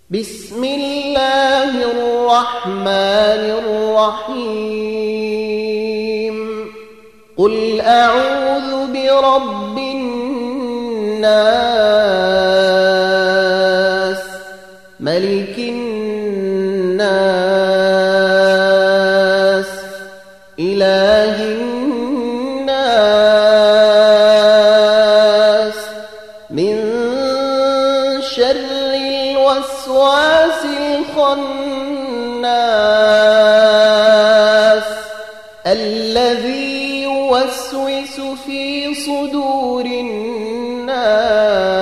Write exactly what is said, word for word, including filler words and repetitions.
بسم الله الرحمن الرحيم قل أعوذ برب الناس ملك الناس إله الناس من شر الوسواس الخناس الذي يوسوس في صدور الناس